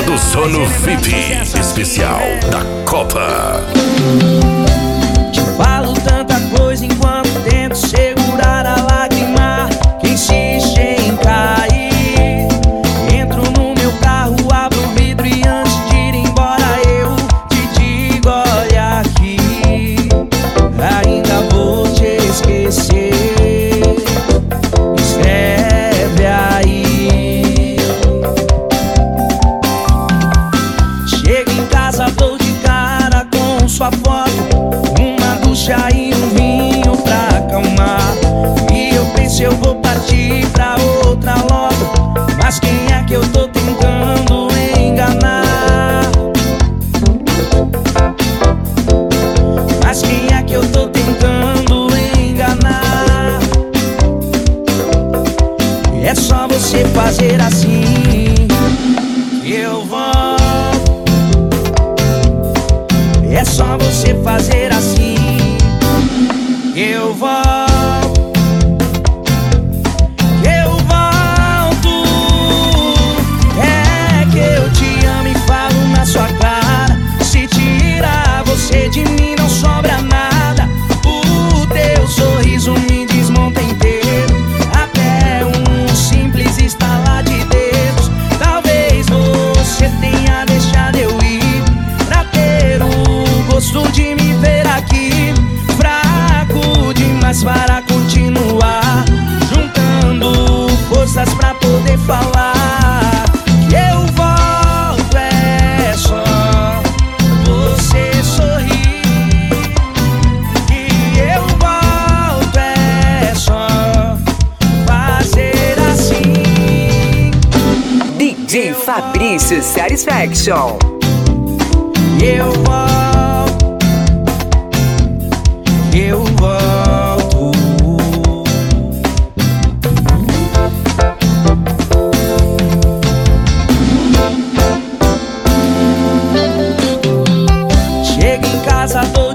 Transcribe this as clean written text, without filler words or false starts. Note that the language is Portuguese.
do Sono VIP especial da Copa. Falo tanta coisa enquanto tento segurar a lágrima que insiste em cair. Entro no meu carro, abro o vidro e antes de ir embora eu te digo: olha aqui, ainda vou te esquecer. Escreve aí. Chego em casa, dou de cara com sua foto, e um vinho pra acalmar. E eu penso, eu vou partir pra outra logo. Mas quem é que eu tô tentando enganar? Mas quem é que eu tô tentando enganar? É só você fazer assim que eu volto. É só você fazer assim eu volto, eu volto. É que eu te amo e falo na sua cara. Se tirar você de mim não sobra nada. O teu sorriso me desmonta inteiro. Até um simples estalar de dedos. Talvez você tenha deixado eu ir pra ter o gosto de me ver aqui. Mas para continuar juntando forças pra poder falar que eu volto, é só você sorrir. Que eu volto, é só fazer assim. DJ Fabrício Satisfaction. Eu volto, eu volto. Chego em casa,